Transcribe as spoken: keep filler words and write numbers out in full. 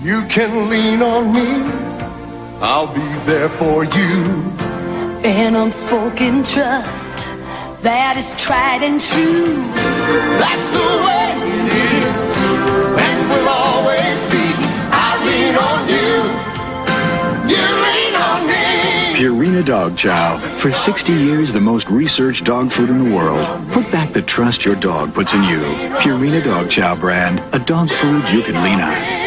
You can lean on me, I'll be there for you. An unspoken trust that is tried and true. That's the way it is, and will always be. I lean on you, you lean on me. Purina Dog Chow. For sixty years, the most researched dog food in the world. Put back the trust your dog puts in you. Purina Dog Chow brand. A dog food you can lean on.